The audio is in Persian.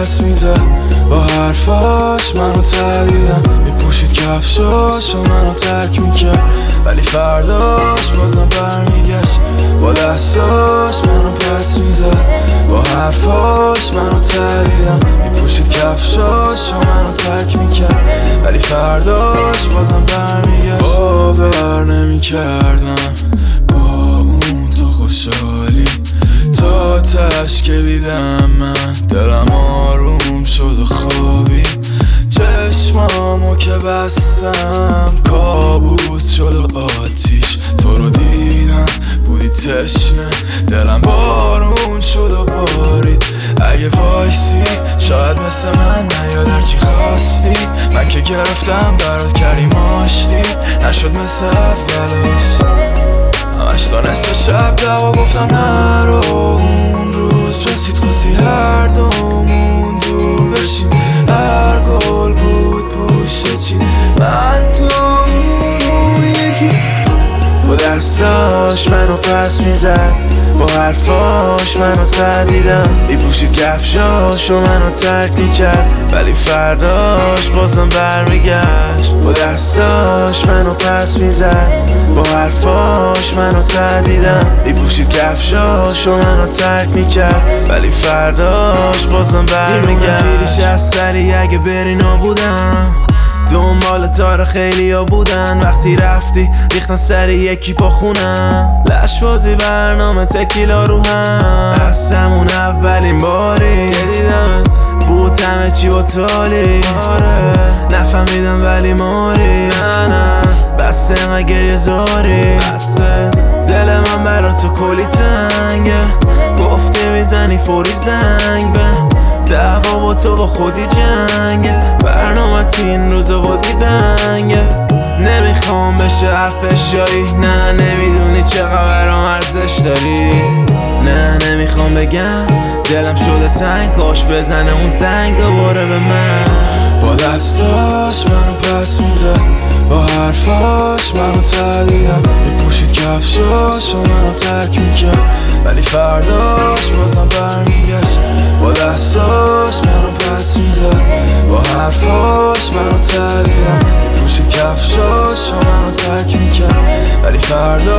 پس میزد، با حرفاش منو تهدیدم، میپوشید کفشاش و منو ترک میکرد، ولی فرداش بازم برمیگشت، با دستاش منو پس میزد، با حرفاش منو تهدیدم، میپوشید کفشاش و منو ترک میکرد، ولی فرداش بازم برمیگشت. باور نمیکردم با اون تو خوشحالی، تا تش که دیدم من دلم آروم شد و خوابی، چشمامو که بستم کابوس شد و آتیش، تو رو دیدم بودی تشنه، دلم بارون شد و بارید، اگه وایسی شاید مثل من نیاد هرچی خواستی، من که گرفتم برات کردیم آشتی، نشد مثل اولش، همش تا نصف شب دوا گفتم نرو، اون روز رسید خواستی هر دومون دور بشیم، هر گل بود پوشه چی، من تو اون یکی، با دستاش منو پس میزد، با حرفاش منو تهدیدم، میپوشید کفشاش و منو ترک میکرد، ولی فرداش بازم برمیگشت، با دستاش منو پس میزد، با حرفاش منو تهدیدم، میپوشید کفشاش و منو ترک میکرد، ولی فرداش بازم برمیگشت. پیریش هست ولی اگه بری نابودم، دنبال تار خیلی ها بودن، وقتی رفتی ریختن سر یکی پا خونم، لشبازی برنامه تکیلا رو هم، از همون اولین باری که دیدمت بود همه چی با تالی، نفهمیدم ولی ماری، نه بسته اینقدر گریه زاری، بسته دل من برا تو کلی تنگه، گفتی میزنی فوری زنگ به دعوا با تو با خودی جنگه، برنامه این روزا بودی دنگه، نمیخوام بشه حرفش جایی، نه نمیدونی چقدر ارزش داری، نه نمیخوام بگم دلم شده تنگ، کاش بزنه اون زنگ دوباره به من، با دستاش منو پس میزد، با حرفاش منو تهدیدم، میپوشید کفشاش و منو ترک میکرد، ولی فرداش بازم برمیگشت، با دستاش منو پس میزد، با حرفاش منو تهدیدم، میپوشید کفشاش و منو ترک میکرد، ولی فرداش